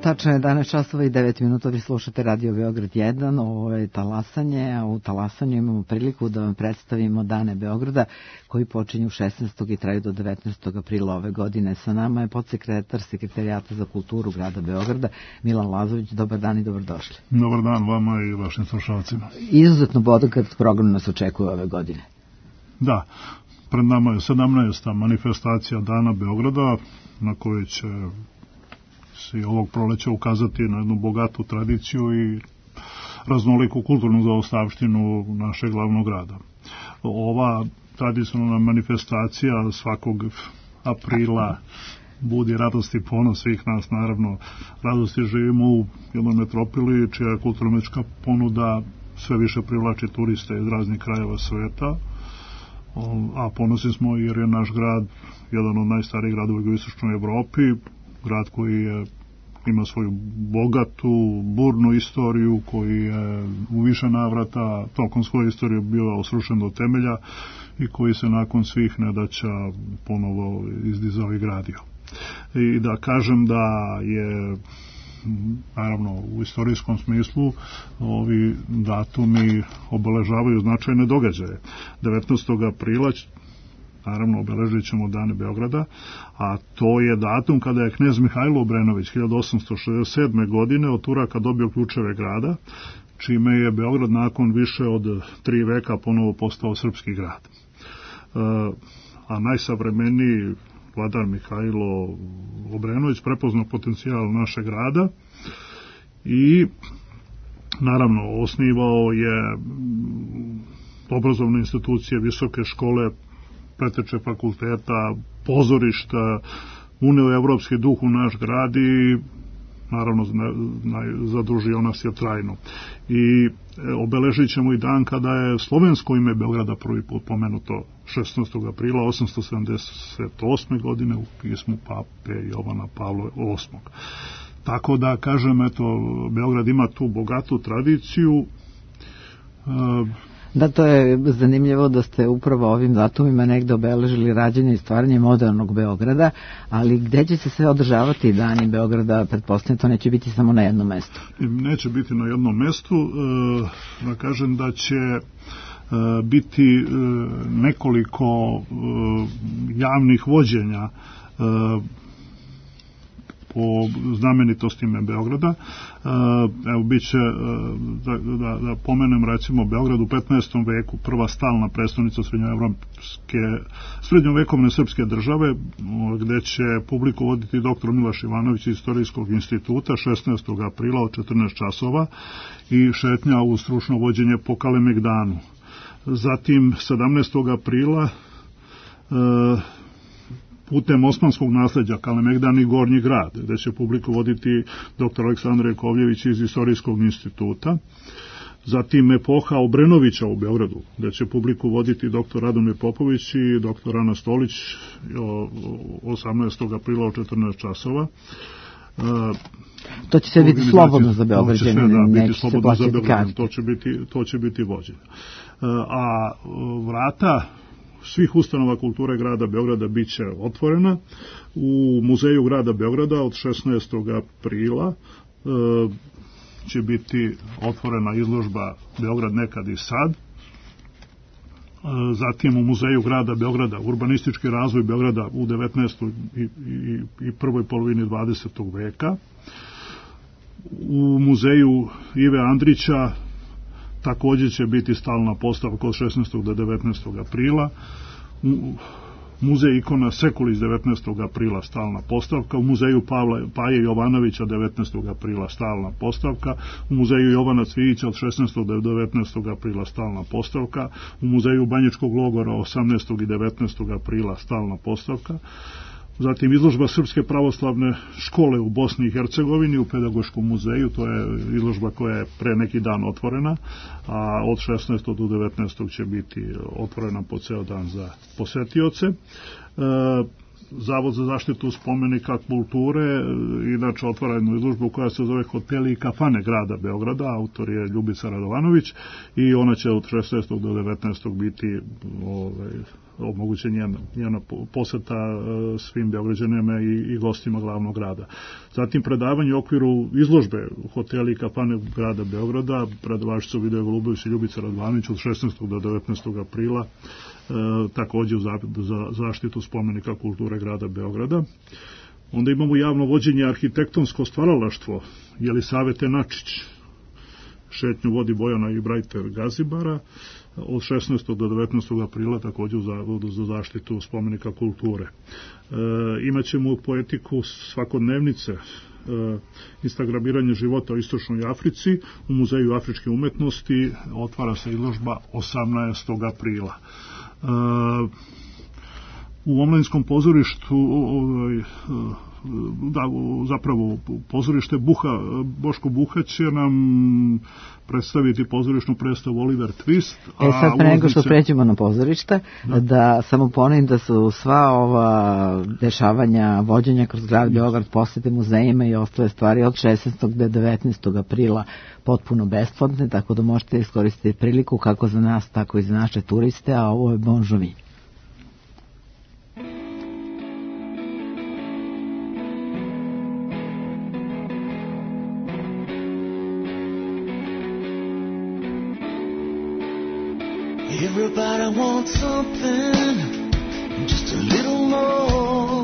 Tačno je 11 časova i 9 minuta, vi slušate Radio Beograd 1, ovo je talasanje, a u talasanju imamo priliku da vam predstavimo Dane Beograda koji počinju 16. i traju do 19. aprila ove godine. Sa nama je podsekretar Sekretarijata za kulturu grada Beograda, Milan Lazović. Dobar dan i dobrodošli. Dobar dan vama i vašim slušalcima. Izuzetno bogat program nas očekuje ove godine. Da, pred nama je 17. manifestacija Dana Beograda, na kojoj će se ovog proleća ukazati na jednu bogatu tradiciju i raznoliku kulturnu zaostavštinu našeg glavnog grada. Ova tradicionalna manifestacija svakog aprila budi radost i ponos svih nas, naravno. Radosti živimo u jednoj metropoli čija kulturno-umetnička ponuda sve više privlači turiste iz raznih krajeva sveta, a ponosni smo jer je naš grad jedan od najstarijih gradova u istočnoj Evropi, grad koji ima svoju bogatu, burnu istoriju, koji je u više navrata tokom svoje istorije bio srušen do temelja i koji se nakon svih nedaća ponovo izdizao i gradio. I da kažem da je, naravno, u istorijskom smislu ovi datumi obeležavaju značajne događaje. 19. aprila naravno obeležit ćemo Dane Beograda, a to je datum kada je knez Mihajlo Obrenović 1867. godine od Turaka dobio ključeve grada, čime je Beograd nakon više od 3 veka ponovo postao srpski grad. A najsavremeniji vladar Mihajlo Obrenović prepoznao potencijal našeg grada i naravno osnivao je obrazovne institucije, visoke škole, preteče fakulteta, pozorišta, uneo evropski duh u naš grad i naravno zadružio nas je trajno. I obeležit ćemo i dan kada je slovensko ime Beograda prvi put pomenuto 16. aprila 878. godine u pismu pape Jovana Pavla VIII. Tako da, kažem, eto, Beograd ima tu bogatu tradiciju. Da, to je zanimljivo da ste upravo ovim datumima negde obeležili rađenje i stvaranje modernog Beograda, ali gde će se sve održavati Dani Beograda? Pretpostavljam, to neće biti samo na jednom mestu. Neće biti na jednom mestu, da kažem da će biti nekoliko javnih vođenja po znamenitostima Beograda. Evo, bit će, da pomenem, recimo, Beograd u 15. veku, prva stalna prestonica srednjovekovne srpske države, gde će publiku voditi dr. Miloš Ivanović iz Istorijskog instituta 16. aprila od 14 časova i šetnja u stručno vođenje po Kalemegdanu. Zatim 17. aprila putem osmanskog nasleđa Kalemegdan i Gornji grad, gde će publiku voditi dr. Aleksandar Jakovljević iz Istorijskog instituta. Zatim epoha Obrenovića u Beogradu, gde će publiku voditi dr. Radomir Popović i dr. Ana Stolić 18. aprila u 14 časova. To će se biti slobodno za Beograđane, neće se plaćati karte. To će biti vođenje. A vrata svih ustanova kulture grada Beograda bit će otvorena. U muzeju grada Beograda od 16. aprila će biti otvorena izložba Beograd nekad i sad. Zatim u muzeju grada Beograda urbanistički razvoj Beograda u 19. i prvoj polovini 20. veka. U muzeju Ive Andrića također će biti stalna postavka od 16. do 19. aprila. Muzej ikona Sekul iz 19. aprila stalna postavka. U muzeju Paje Jovanovića 19. aprila stalna postavka. U muzeju Jovana Cvijića od 16. do 19. aprila stalna postavka. U muzeju Banjičkog logora 18. i 19. aprila stalna postavka. Zatim izložba Srpske pravoslavne škole u Bosni i Hercegovini u Pedagoškom muzeju, to je izložba koja je pre neki dan otvorena, a od 16. do 19. će biti otvorena po ceo dan za posetioce. Zavod za zaštitu spomenika kulture inače otvara jednu izložbu koja se zove Hoteli i kafane grada Beograda, autor je Ljubica Radovanović i ona će od 16. do 19. biti omoguće njena poseta svim Beograđanima i gostima glavnog grada. Zatim predavanje u okviru izložbe hoteli i kafane grada Beograda, predavači su Video Golubović i Ljubica Radvanović od 16. do 19. aprila, takođe za zaštitu spomenika kulture grada Beograda. Onda imamo javno vođenje arhitektonsko stvaralaštvo Jelisavete Načić, šetnju vodi Bojana i Brajter Gazibara, od 16. do 19. aprila takođe u Zavodu za zaštitu spomenika kulture. Imaćemo poetiku svakodnevnice, instagramiranje života u Istočnoj Africi, u Muzeju afričke umetnosti otvara se izložba 18. aprila. U omladinskom pozorištu zapravo pozorište Boško Buha će nam predstaviti pozorišnu predstavu Oliver Twist. Sad pre nego što pređemo na pozorište, da samo ponovim da su sva ova dešavanja, vođenja kroz grad Beograd, posete muzejima i ostale stvari od 16. do 19. aprila potpuno besplatne, tako da možete iskoristiti priliku kako za nas, tako i za naše turiste, a ovo je Bon Jovi. Everybody wants something, just a little more.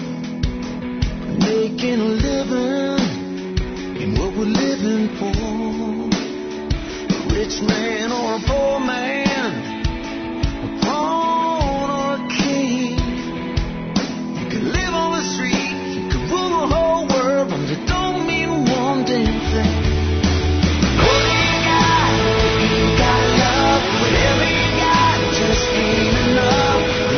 Making a living in what we're living for. A rich man or a poor man, a pawn or a king. You can live on the street, you can rule the whole world, but it don't mean one damn thing. What do you got? You got love, whatever you got just ain't enough.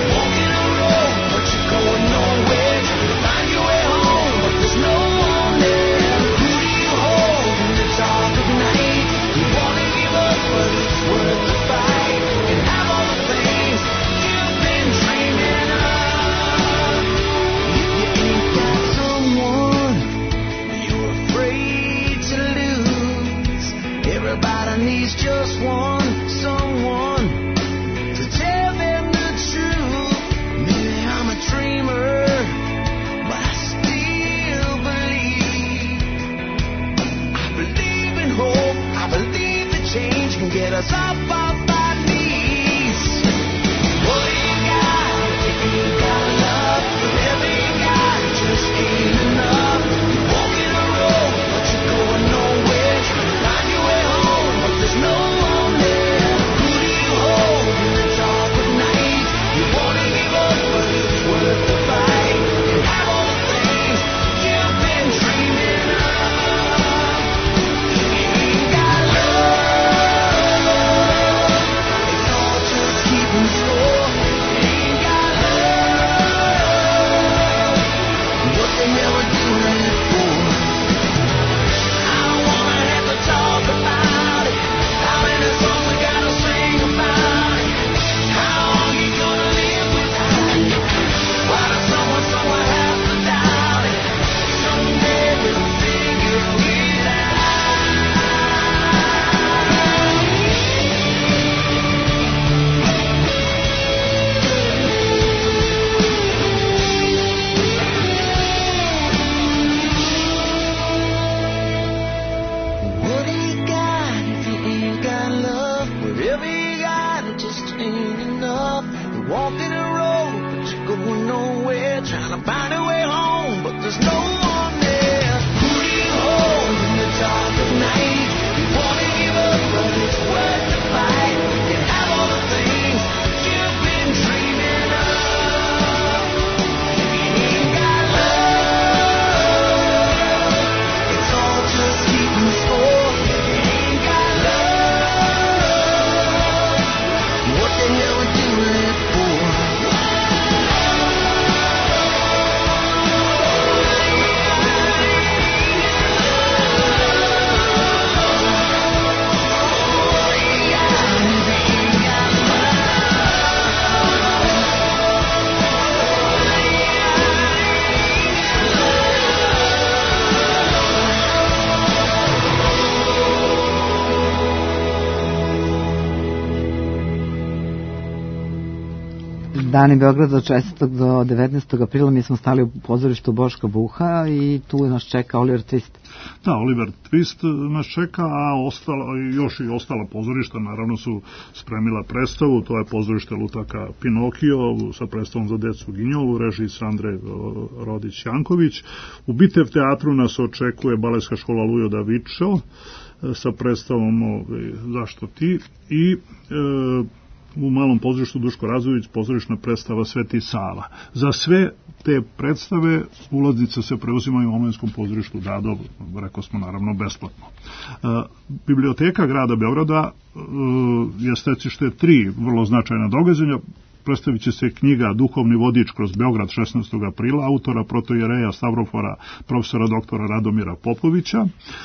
Dani Beograda od 16. do 19. aprila. Mi smo stali u pozorištu Boška Buha i tu nas čeka Oliver Twist. Da, Oliver Twist nas čeka, a još i ostala pozorišta naravno su spremila predstavu. To je pozorište Lutaka Pinokio sa predstavom za decu Ginjol u režiji Sandre Rodić-Janković. U Bitev teatru nas očekuje baletska škola Lujo da Vičo sa predstavom Zašto ti i u malom pozorištu Duško Razović pozorišna predstava Sveti Sava. Za sve te predstave ulaznice se preuzimaju u omladinskom pozorištu Dado, rekao smo naravno besplatno. Biblioteka grada Beograda je stecište 3 vrlo značajna događanja. Predstavit će se knjiga Duhovni vodič kroz Beograd 16. aprila autora protojereja Stavrofora profesora doktora Radomira Popovića.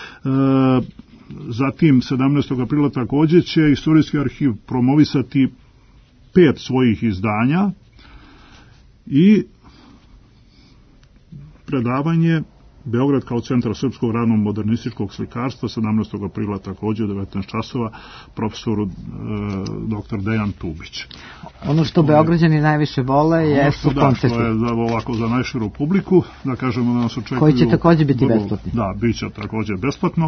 Zatim 17. aprila takođe će Istorijski arhiv promovisati 5 svojih izdanja i predavanje Beograd kao centar srpskog radno-modernističkog slikarstva 17. aprila takođe u 19 časova profesoru dr. Dejan Tubić. Ono što Beograđani najviše vole jesu koncerti. To je ovako za najširu publiku, da kažemo da nas očekuju... Koji će takođe biti besplatni. Da, bit će takođe besplatno.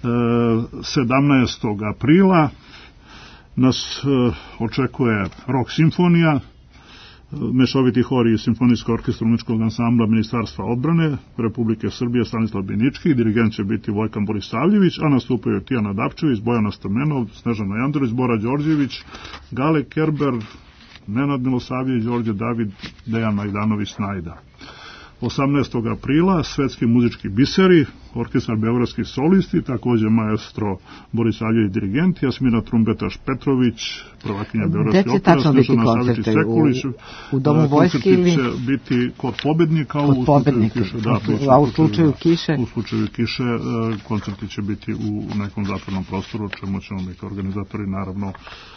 17. aprila nas očekuje rock simfonija, mešoviti hor i simfonijsko orkestra muzičkog ansambla Ministarstva odbrane Republike Srbije Stanislav Binički, dirigent će biti Vojkan Borisavljević, a nastupaju Tijana Dapčević, Bojana Stamenov, Snežana Jandrović, Bora Đorđević, Gale Kerber, Nenad Milosavljević, Đorđe David, Dejan Majdanović Snajda. 18. aprila Svetski muzički biseri, orkestar beogradskih solisti, takođe maestro Boris Aljević dirigent, Jasmina Trumbetaš Petrović, prvakinja beogradske opere, Snežana Savić Sekulić. U Domu vojske ili? Će biti kod pobednika, a u slučaju kiše? U slučaju kiše koncerti će biti u nekom zatvornom prostoru, čemu ćemo mi kao organizatori naravno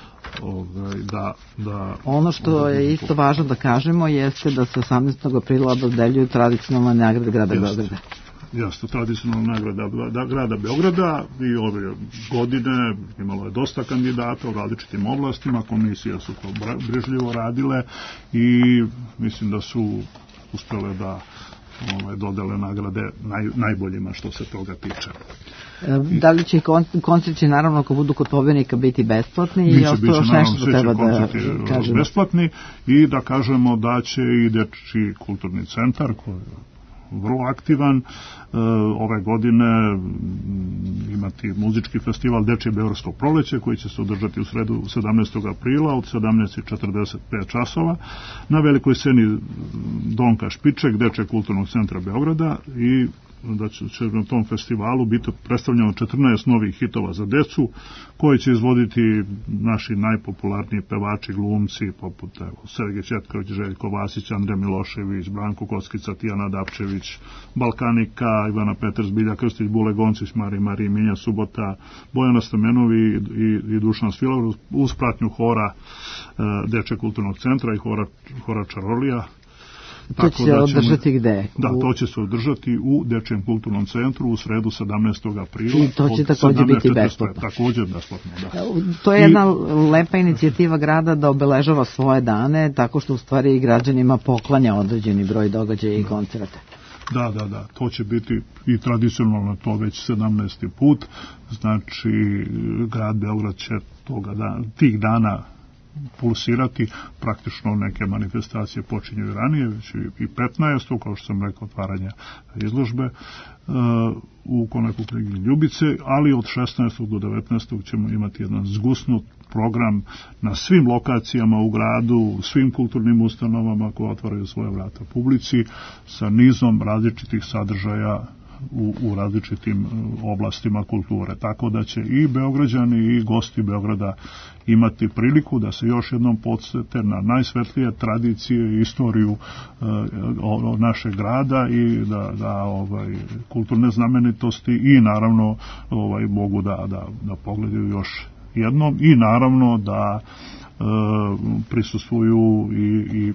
Ono što je isto važno da kažemo jeste da se 18. aprila dodeljuju tradicionalne nagrade grada Beograda. Jeste, tradicionalna nagrada grada Beograda i ove godine imalo je dosta kandidata u različitim oblastima, komisije su to brižljivo radile i mislim da su uspele da dodele nagrade najboljima što se toga tiče. Da li će koncerti naravno ako budu kod pobednika biti besplatni i ostalo još nešto što treba da kažemo? Besplatni i da kažemo da će i Dečiji kulturni centar koji je vrlo aktivan ove godine imati muzički festival Dečije beogradsko proleće koji će se održati u sredu 17. aprila od 17:45 časova na velikoj sceni Donka Špiček Dečijeg kulturnog centra Beograda i da će na tom festivalu biti predstavljeno 14 novih hitova za decu koje će izvoditi naši najpopularniji pevači, glumci poput Sergej Četković, Željko Vasić, Andrija Milošević, Branko Kockica, Tijana Dapčević, Balkanika, Ivana Petar Zbilja, Krstić, Bule Goncić, Marija Minja Subota, Bojana Stamenovi i Dušan Svilov uz pratnju hora Dečijeg kulturnog centra i hora Čarolija. To će se održati gde? Da, to će se održati u Dečijem kulturnom centru u sredu 17. aprila. I to će takođe biti besplatno. Takođe besplatno, da. To je jedna lepa inicijativa grada da obeležava svoje dane, tako što u stvari i građanima poklanja određeni broj događaja i koncerata. Da, to će biti i tradicionalno to već 17. put, znači grad Beograd će tih dana pulsirati, praktično neke manifestacije počinju i ranije, već i 15. kao što sam rekao, otvaranje izložbe u Konaku knjigi Ljubice, ali od 16. do 19. ćemo imati jedan zgusnut program na svim lokacijama u gradu, svim kulturnim ustanovama koje otvaraju svoje vrata publici, sa nizom različitih sadržaja u različitim oblastima kulture. Tako da će i Beograđani i gosti Beograda imati priliku da se još jednom podsjete na najsvetlije tradicije i istoriju našeg grada i da kulturne znamenitosti i naravno mogu da pogledaju još jednom i naravno da prisustvuju i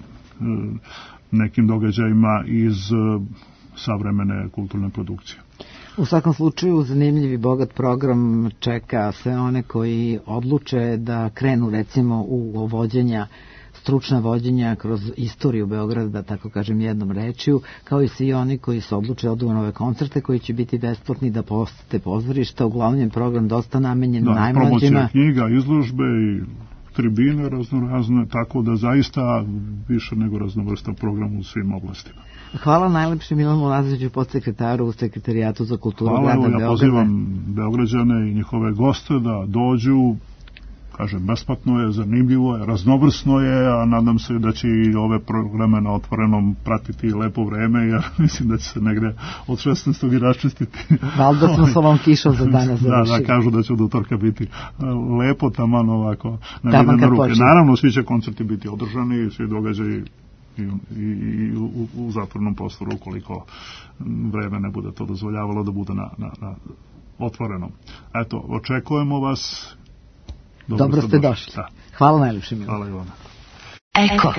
nekim događajima iz savremene kulturne produkcije. U svakom slučaju zanimljiv i bogat program čeka sve one koji odluče da krenu recimo u vođenja stručna vođenja kroz istoriju Beograda, da tako kažem jednom rečju, kao i svi oni koji se odluče odu na ove koncerte koji će biti besplatni, da posete pozorišta. Uglavnom je program dosta namenjen najmlađima. Promocija knjiga, izložbe i tribine raznorazne, tako da zaista više nego raznovrstan program u svim oblastima. Hvala najlepše Milanu Lazoviću, podsekretaru u Sekretarijatu za kulturu grada Beograda. Ja pozivam Beograđane i njihove goste da dođu, kažem, besplatno je, zanimljivo je, raznovrsno je, a nadam se da će i ove programe na Otvorenom pratiti lepo vreme, jer mislim da će se negde od 16. i raščistiti. Valjda smo s ovom kišom za danas završili. Da, kažu da će od utorka biti lepo, taman ovako, na ruke. Naravno, svi će koncerti biti održani, svi događaji i u zatvornom prostoru, ukoliko vreme ne bude to dozvoljavalo da bude na Otvorenom. Eto, očekujemo vas. Dobro ste došli. Da. Hvala najljepše, Milo. Hvala i vama. Eko.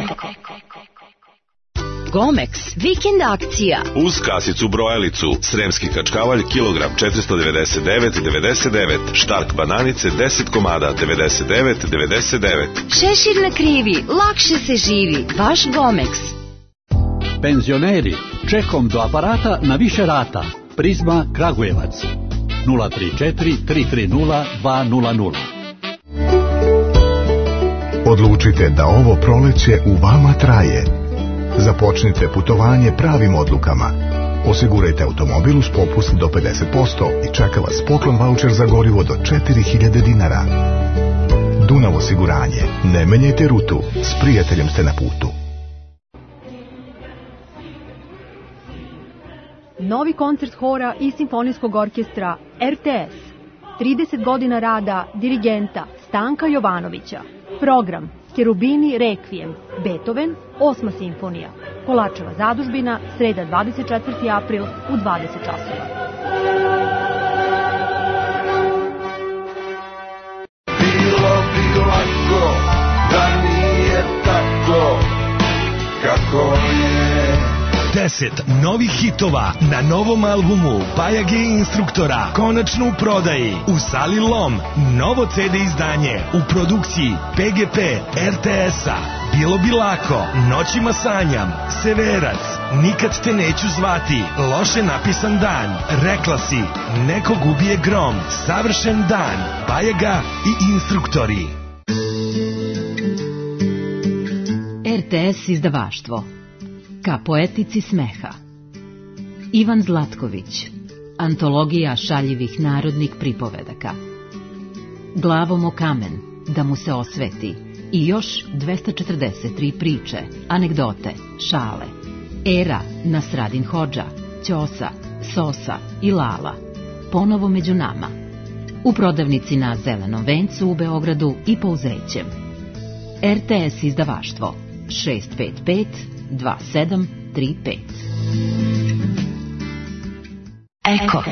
Gomex, vikend akcija. Uz kasicu brojalicu, sremski kačkavalj, kilogram 499,99, štark bananice, 10 komada, 99,99. Šešir na krivi, lakše se živi, baš Gomex. Penzioneri, čekom do aparata na više rata. Prizma Kragujevac, 034 330 200. Odlučite da ovo proleće u vama traje. Započnite putovanje pravim odlukama. Osigurajte automobil uz popust do 50% i čeka vas poklon vaučer za gorivo do 4000 dinara. Dunav osiguranje. Ne menjajte rutu. S prijateljem ste na putu. Novi koncert hora i simfonijskog orkestra RTS. 30 godina rada dirigenta Stanka Jovanovića. Program Cherubini Requiem, Beethoven, 8. simfonija. Kolačeva zadužbina, sreda 24. april u 20 časova. Bilo bi lako da nije tako kako je. 10 novih hitova na novom albumu Bajage Instruktora, konačno u prodaji u Sali Lom. Novo CD izdanje u produkciji PGP RTS-a. Bilo bi lako, Noćima sanjam, Severac, Nikad te neću zvati, Loše napisan dan, Rekla si, Nekog ubije grom, Savršen dan, Bajaga i Instruktori. RTS izdavaštvo. Ka poetici smeha. Ivan Zlatković. Antologija šaljivih narodnih pripovedaka. Glavom o kamen, da mu se osveti. I još 243 priče, anegdote, šale. Era, Nasradin Hodža, Ćosa, Sosa i Lala. Ponovo među nama. U prodavnici na Zelenom vencu u Beogradu i Pouzećem. RTS izdavaštvo 655 2735. Eko.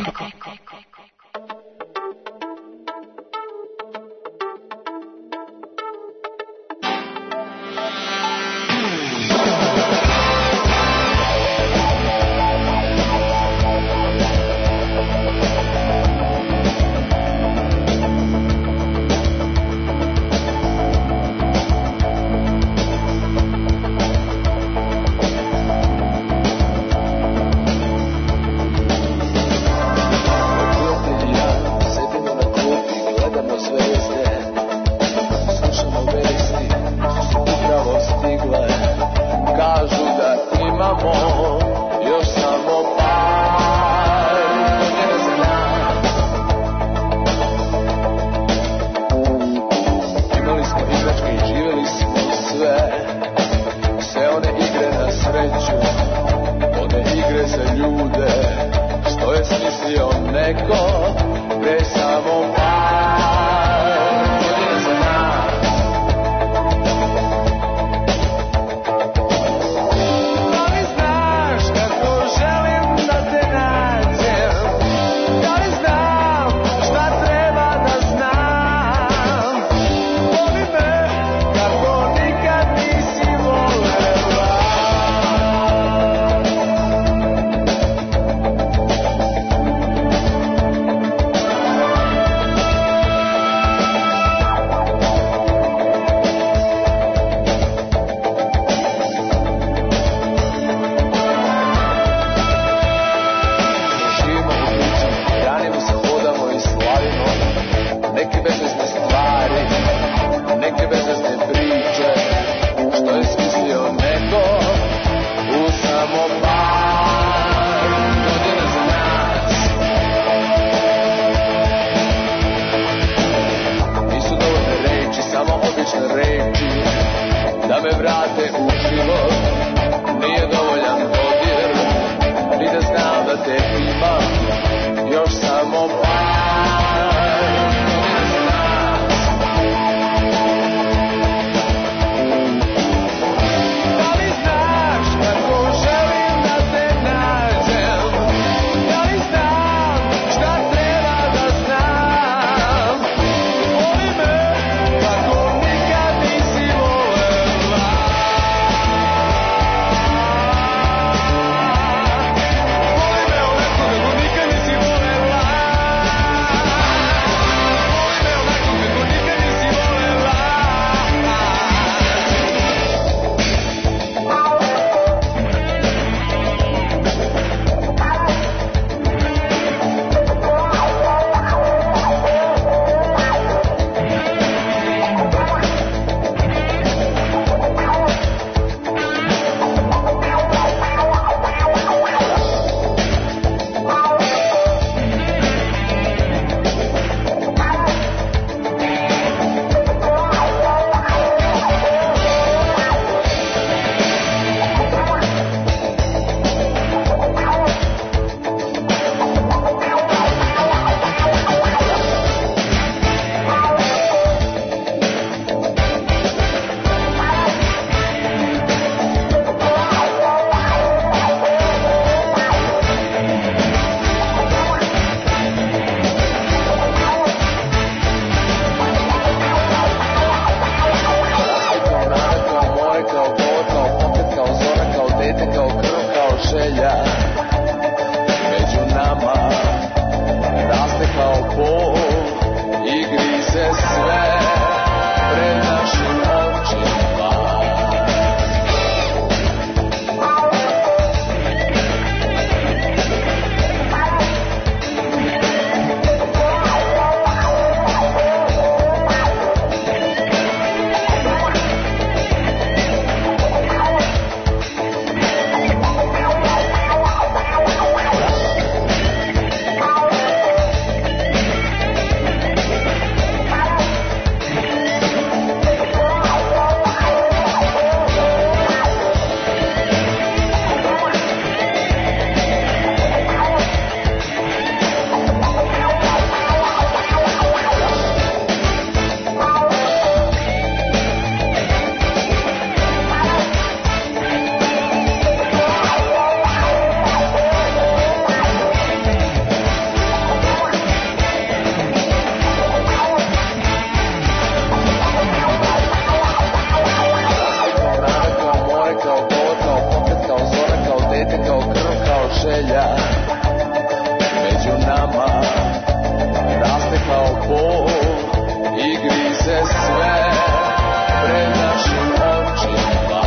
želja među nama raste kao bol i grize sve pred našim očima.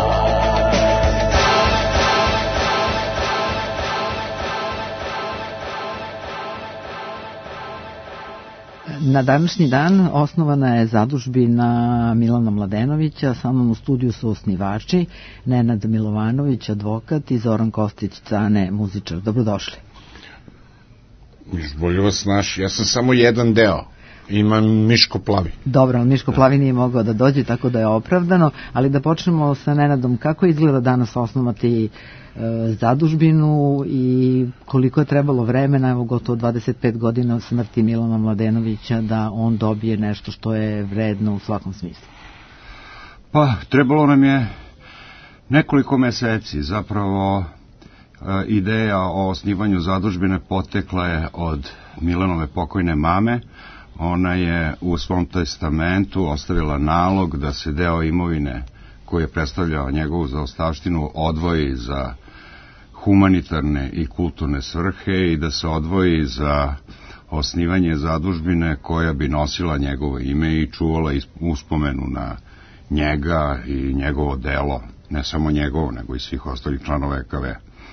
Na današnji dan osnovana je zadužbina Milana Mladenovića, sa mnom u studiju su osnivači Nenad Milovanović, advokat, i Zoran Kostić Cane, muzičar. Dobrodošli. Bolje vas naši, ja sam samo jedan deo. Ima Miško Plavi. Dobro, Miško Plavi nije mogao da dođe, tako da je opravdano, ali da počnemo sa Nenadom. Kako izgleda danas osnovati zadužbinu i koliko je trebalo vremena, evo gotovo 25 godina od smrti Milana Mladenovića, da on dobije nešto što je vredno u svakom smislu? Pa, trebalo nam je nekoliko meseci. Zapravo, ideja o osnivanju zadužbine potekla je od Milanove pokojne mame. Ona je u svom testamentu ostavila nalog da se deo imovine koji je predstavljao njegovu zaostavštinu odvoji za humanitarne i kulturne svrhe i da se odvoji za osnivanje zadužbine koja bi nosila njegovo ime i čuvala uspomenu na njega i njegovo delo, ne samo njegovo, nego i svih ostalih članova EKV.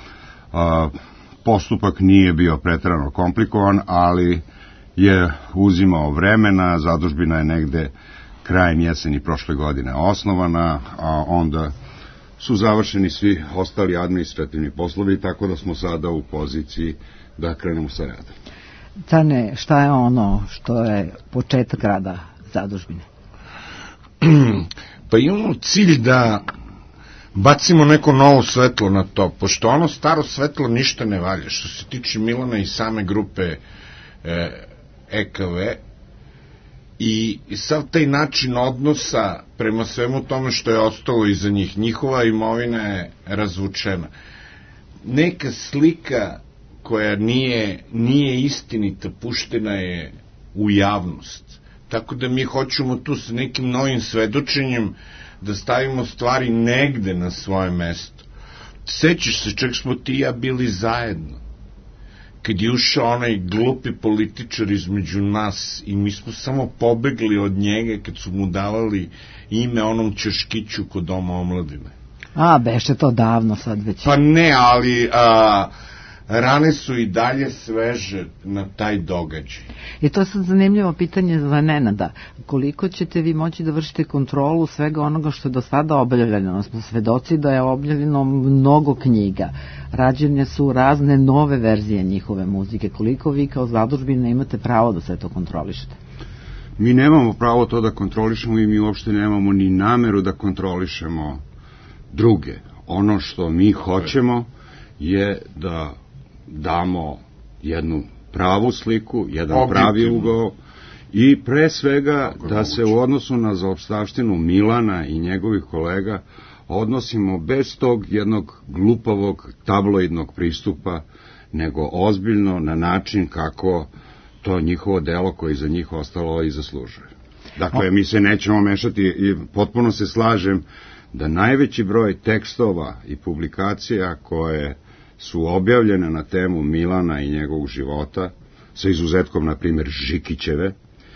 Postupak nije bio preterano komplikovan, ali je uzimao vremena. Zadužbina je negde krajem jeseni prošle godine osnovana, a onda su završeni svi ostali administrativni poslovi, tako da smo sada u poziciji da krenemo sa radom. Cane, šta je ono što je početak rada zadužbine? Pa imamo cilj da bacimo neko novo svetlo na to, pošto ono staro svetlo ništa ne valja. Što se tiče Milana i same grupe EKV, i sav taj način odnosa prema svemu tome što je ostalo iza njih, njihova imovina je razvučena. Neka slika koja nije istinita puštena je u javnost. Tako da mi hoćemo tu sa nekim novim svedočenjem da stavimo stvari negde na svoje mesto. Sećaš se, čak smo ti i ja bili zajedno kad je ušao onaj glupi političar između nas i mi smo samo pobegli od njega kad su mu davali ime onom ćoškiću kod Doma omladine. Beše to davno sad već. Pa ne, ali rane su i dalje sveže na taj događaj. I to je sad zanimljivo pitanje za Nenada. Koliko ćete vi moći da vršite kontrolu svega onoga što je do sada objavljeno? Smo svedoci da je objavljeno mnogo knjiga. Rađene su razne nove verzije njihove muzike. Koliko vi kao zadužbina imate pravo da sve to kontrolišete? Mi nemamo pravo to da kontrolišemo i mi uopšte nemamo ni nameru da kontrolišemo druge. Ono što mi hoćemo je da damo jednu pravu sliku, jedan pravi ugao i pre svega da se u odnosu na zaopstavštinu Milana i njegovih kolega odnosimo bez tog jednog glupavog tabloidnog pristupa, nego ozbiljno na način kako to njihovo delo koje je za njih ostalo i zaslužuje. Dakle, mi se nećemo mešati i potpuno se slažem da najveći broj tekstova i publikacija koje su objavljene na temu Milana i njegovog života, sa izuzetkom, na primjer, Žikićeve,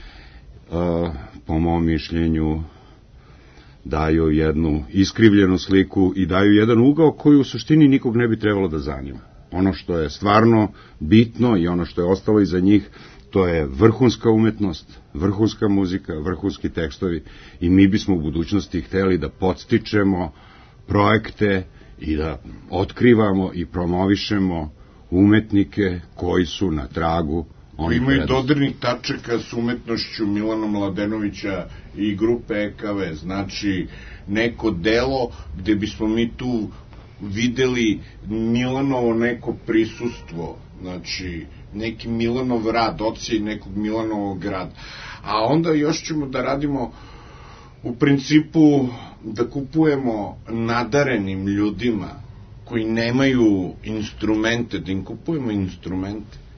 po mom mišljenju daju jednu iskrivljenu sliku i daju jedan ugao koji u suštini nikog ne bi trebalo da zanima. Ono što je stvarno bitno i ono što je ostalo iza njih, to je vrhunska umetnost, vrhunska muzika, vrhunski tekstovi i mi bismo u budućnosti hteli da podstičemo projekte i da otkrivamo i promovišemo umetnike koji su na tragu onih imaju dodirnih tačaka s umetnošću Milana Mladenovića i grupe EKV, znači neko delo gde bismo mi tu videli Milanovo neko prisustvo, znači neki Milanov rad, odsjej nekog Milanovog rada. A onda još ćemo da radimo u principu da kupujemo nadarenim ljudima koji nemaju instrumente, da im kupujemo instrumente.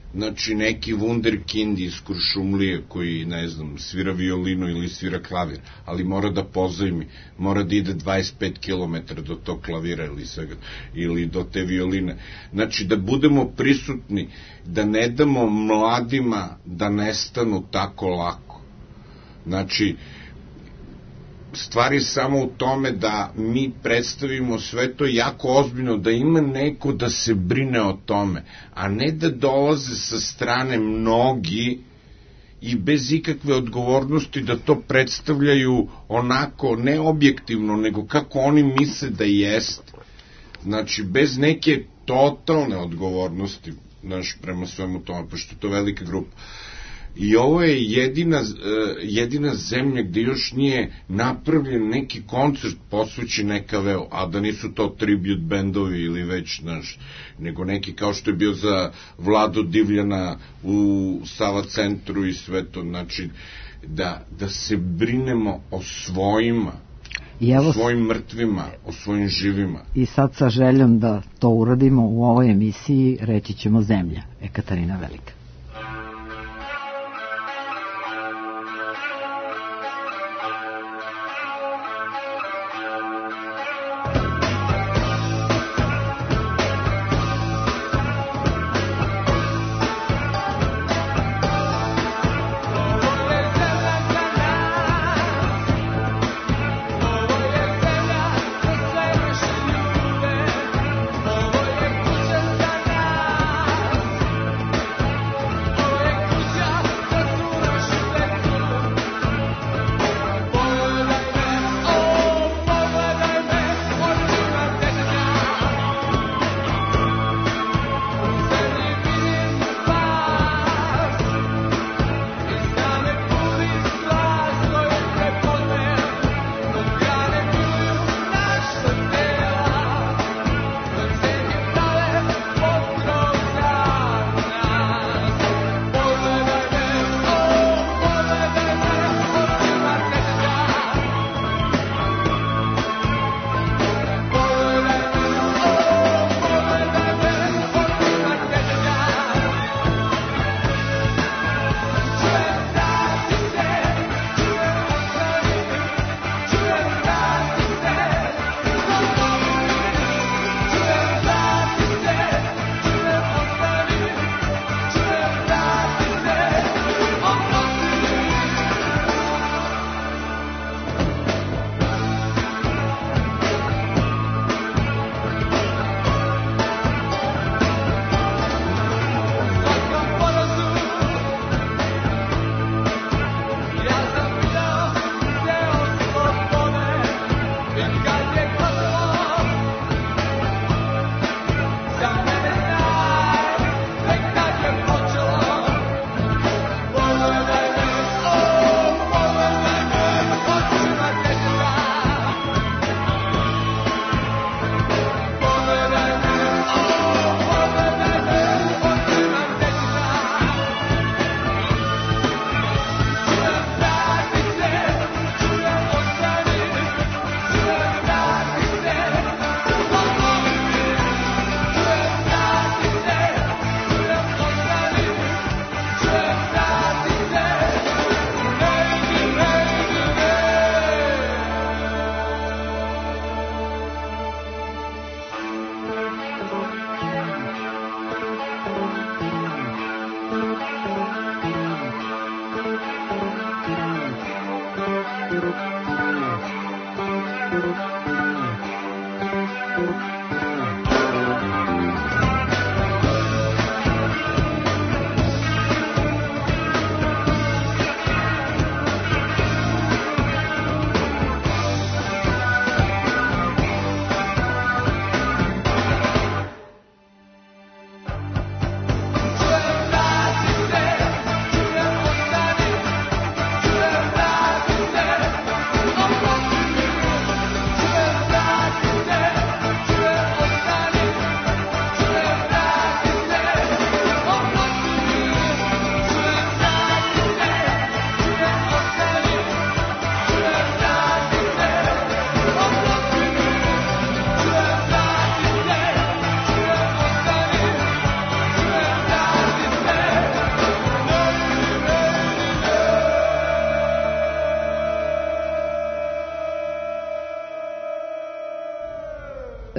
znači neki wunderkind iz Kuršumlije koji, ne znam, svira violinu ili svira klavir, ali mora da pozajmi, mora da ide 25 km do tog klavira ili do te violine. Znači da budemo prisutni, da ne damo mladima da nestanu tako lako. Znači, stvari samo u tome da mi predstavimo sve to jako ozbiljno, da ima neko da se brine o tome, a ne da dolaze sa strane mnogi i bez ikakve odgovornosti da to predstavljaju onako ne objektivno, nego kako oni misle da jeste. Znači, bez neke totalne odgovornosti, prema svemu tome, pošto je to velika grupa. I ovo je jedina zemlja gde još nije napravljen neki koncert posvećen EKV-u, a da nisu to tribute bendovi ili već, nego neki kao što je bio za Vladu Divljana u Sava centru i sve to, znači da se brinemo o svojima, o svojim mrtvima, o svojim živima. I sad sa željom da to uradimo u ovoj emisiji reći ćemo Zemlja, Ekaterina Velika.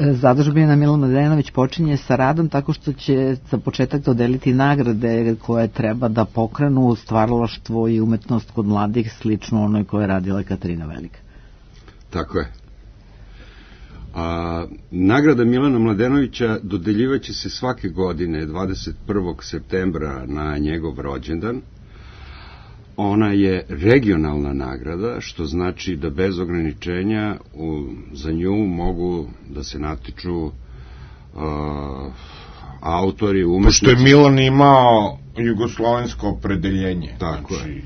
Zadužbina Milan Mladenović počinje sa radom tako što će za početak dodeliti nagrade koje treba da pokrenu stvaralaštvo i umetnost kod mladih, slično onoj koje je radila Katarina Velika. Tako je. Nagrada Milana Mladenovića dodeljivaće se svake godine 21. septembra na njegov rođendan. Ona je regionalna nagrada, što znači da bez ograničenja za nju mogu da se natiču autori, umetnici. Pošto je Milan imao jugoslovensko opredeljenje. Tako je.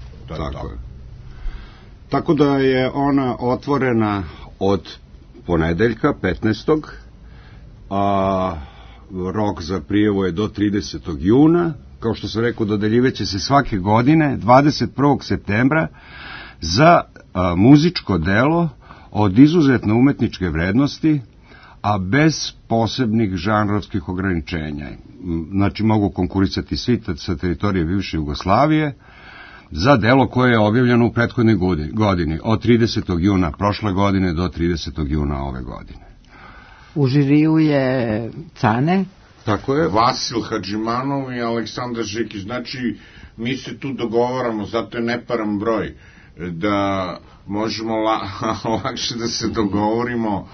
Tako da je ona otvorena od ponedeljka, 15. a rok za prijavu je do 30. juna. Kao što sam rekao, dodeljivaće se svake godine 21. septembra za muzičko delo od izuzetne umetničke vrednosti, a bez posebnih žanrovskih ograničenja. Znači, mogu konkurisati svi sa teritorije bivše Jugoslavije za delo koje je objavljeno u prethodnoj godini, od 30. juna prošle godine do 30. juna ove godine. U žiriju je Cane, tako je, Vasil Hadžimanov i Aleksandar Žikić. Znači, mi se tu dogovaramo, zato je neparan broj, da možemo lakše da se dogovorimo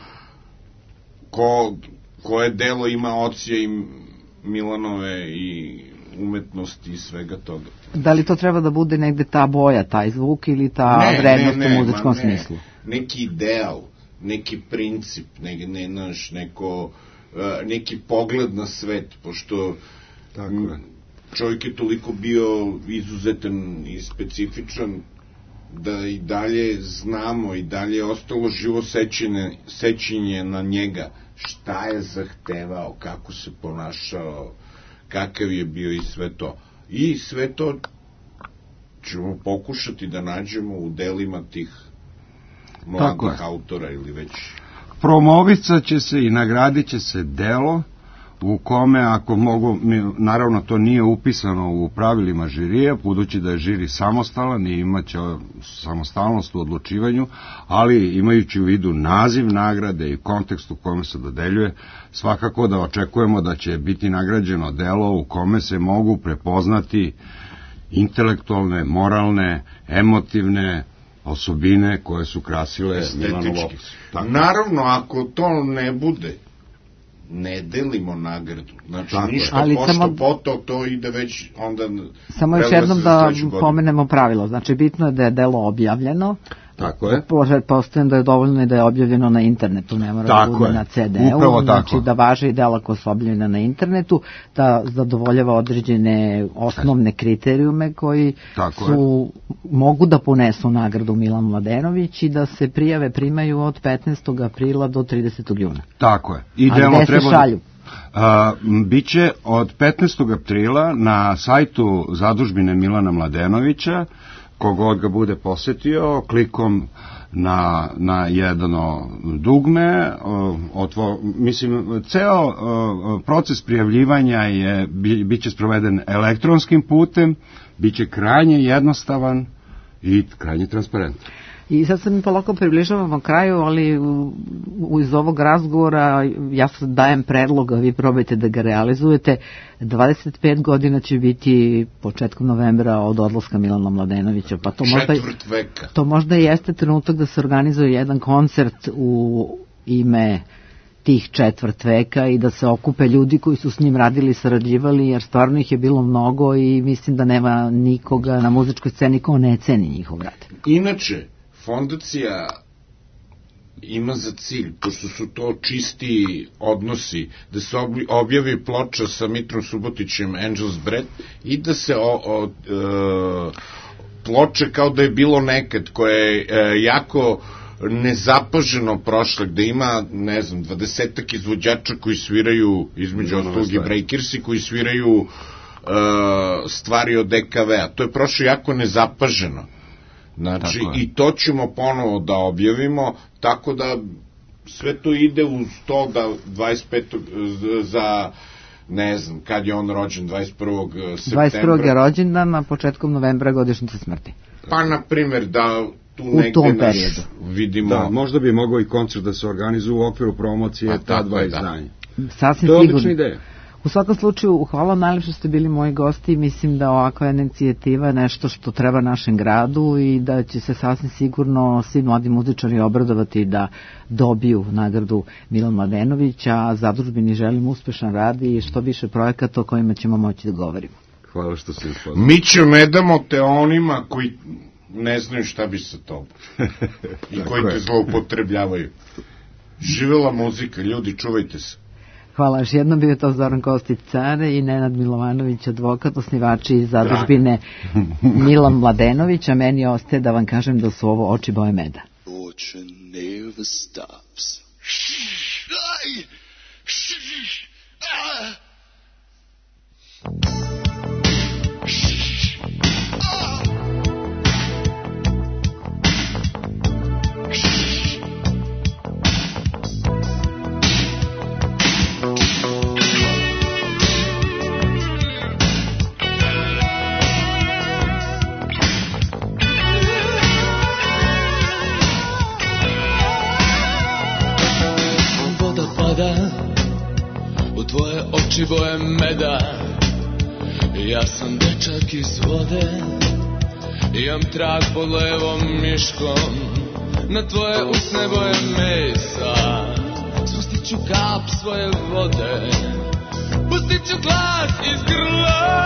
koje delo ima ocija i Milanove i umetnosti i svega toga. Da li to treba da bude negde ta boja, taj zvuk ili ta vrednost u muzičkom smislu? Neki ideal, neki princip, neki pogled na svet, pošto čovjek je toliko bio izuzetan i specifičan da i dalje znamo, i dalje je ostalo živo sećenje na njega, šta je zahtevao, kako se ponašao, kakav je bio i sve to. I sve to ćemo pokušati da nađemo u delima tih mladih autora ili već... Promovicat će se i nagradit će se delo u kome, ako mogu, naravno to nije upisano u pravilima žirija, budući da je žiri samostalan i imaće samostalnost u odlučivanju, ali imajući u vidu naziv nagrade i kontekst u kome se dodeljuje, svakako da očekujemo da će biti nagrađeno delo u kome se mogu prepoznati intelektualne, moralne, emotivne osobine koje su krasile Milanovo. Naravno, ako to ne bude, ne delimo nagradu. Znači, ništa pošto poto, to ide već onda... Samo još jednom da pomenemo pravilo. Znači, bitno je da je delo objavljeno. Tako je. Postojem da je dovoljno i da je objavljeno na internetu, ne mora da bude na CD-u. Znači, da važe i dela koja su objavljena na internetu, da zadovoljava određene osnovne kriterijume koji mogu da ponesu nagradu Milan Mladenović i da se prijave primaju od 15. aprila do 30. juna. Tako je. I delo treba... Biće od 15. aprila na sajtu Zadužbine Milana Mladenovića. Kogod ga bude posetio, klikom na jedno dugme, ceo proces prijavljivanja biće sproveden elektronskim putem, biće krajnje jednostavan i krajnje transparentan. I sad se mi polako približavamo kraju, ali iz ovog razgovora ja sad dajem predlog, a vi probajte da ga realizujete. 25 godina će biti početkom novembra od odlaska Milana Mladenovića, pa to možda jeste trenutak da se organizuje jedan koncert u ime tih četvrt veka i da se okupe ljudi koji su s njim radili i sarađivali, jer stvarno ih je bilo mnogo i mislim da nema nikoga na muzičkoj sceni ko ne ceni njihov rad. Inače, fondacija ima za cilj, pošto su to čisti odnosi, da se objavi ploča sa Mitrom Subotićem Angel's Breath i da se ploče kao da je bilo nekad, koje je jako nezapaženo prošle, gde ima, ne znam, 20-ak izvođača koji sviraju, između ostalog i Breakersi, koji sviraju stvari od EKV-a. To je prošlo jako nezapaženo. Znači, i to ćemo ponovo da objavimo, tako da sve to ide uz to da 25. za, ne znam, kad je on rođen, 21. septembra. 21. je rođendan, a početkom novembra godišnjica smrti. Pa, na primjer, da tu u negde tom periodu. Vidimo... Da, možda bi mogao i koncert da se organizuje u okviru promocije ta dva izdanja. Sasvim to je sigurno. odlična ideja. U svakom slučaju, hvala najlepše što ste bili moji gosti i mislim da ovakva inicijativa je nešto što treba našem gradu i da će se sasvim sigurno svi mladi muzičari obradovati da dobiju nagradu Milan Mladenović, a zadužbini želim uspešan rad i što više projekata o kojima ćemo moći da govorimo. Hvala što ste uspodali. Mićo, ne damo te onima koji ne znaju šta bi sa tobom i koji te zloupotrebljavaju. Živela muzika, ljudi, čuvajte se. Hvala, još jednom bio to Zoran Kostić Care i Nenad Milovanović, advokat, osnivači iz zadužbine Milan Mladenović, a meni ostaje da vam kažem da su ovo oči boje meda. U tvoje oči boje meda, ja sam dečak iz vode, imam trag pod levom miškom, na tvoje usne boje mesa, spustit ću kap svoje vode, pustit ću glas iz grla.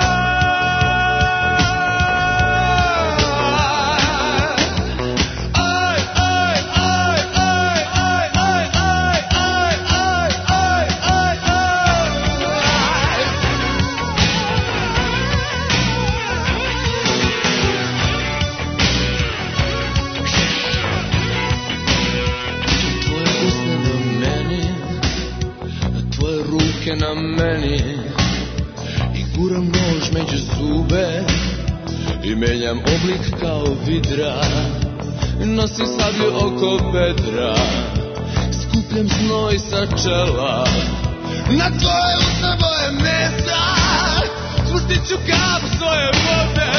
Na meni i guram nož među zube i menjam oblik kao vidra, nosim sablju oko bedra, skupljam znoj sa čela, na tvoje usne boje mesa, spustit ću kap svoje vode.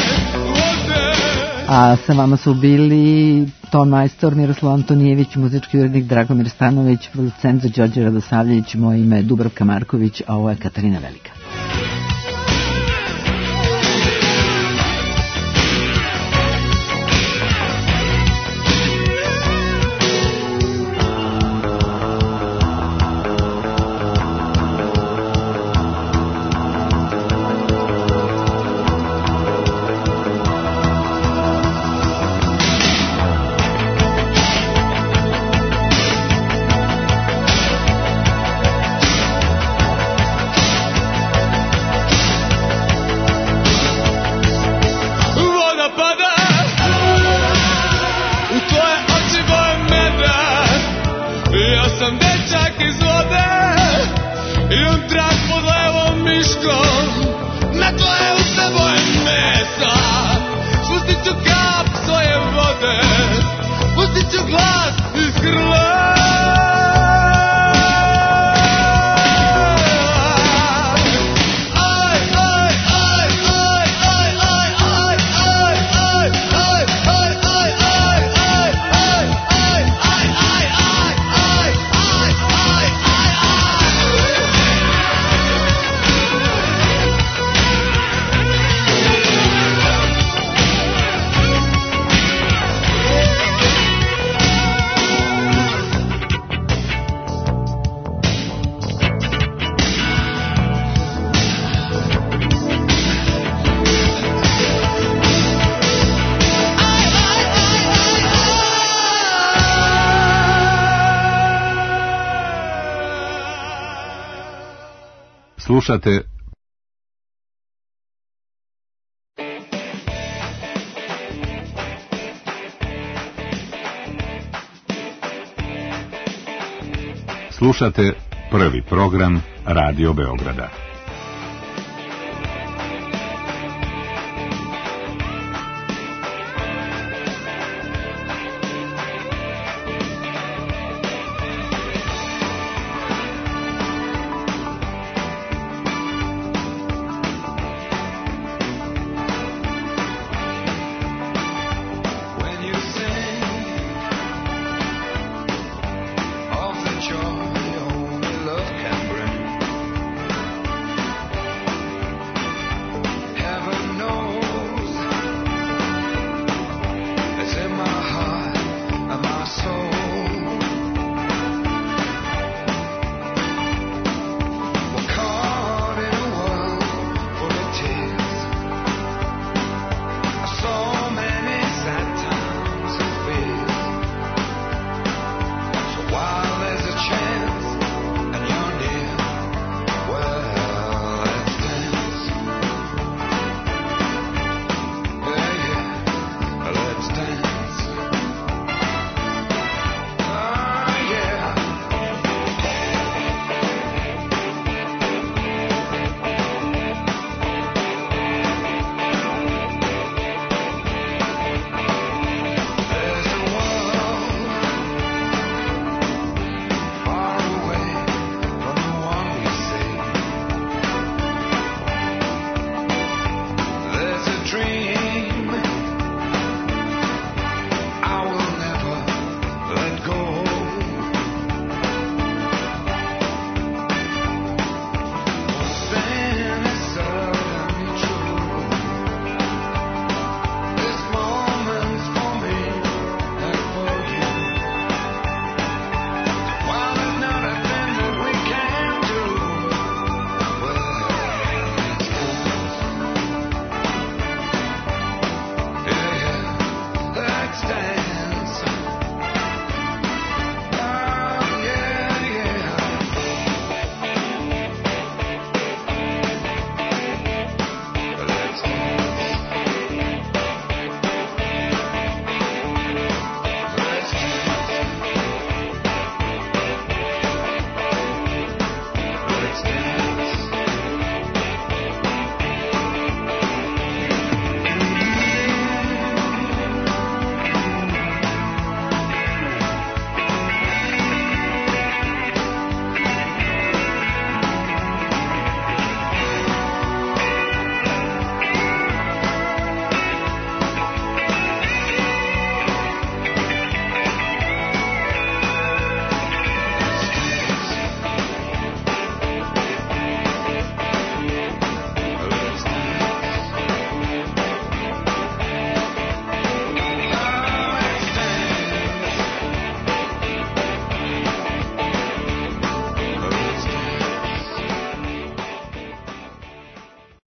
A sa vama su bili ton majstor Miroslav Antonijević, muzički urednik Dragomir Stanović, producent Đorđe Radosavljević, moje ime je Dubravka Marković, a ovo je Katarina Velika. Slušate prvi program Radio Beograda.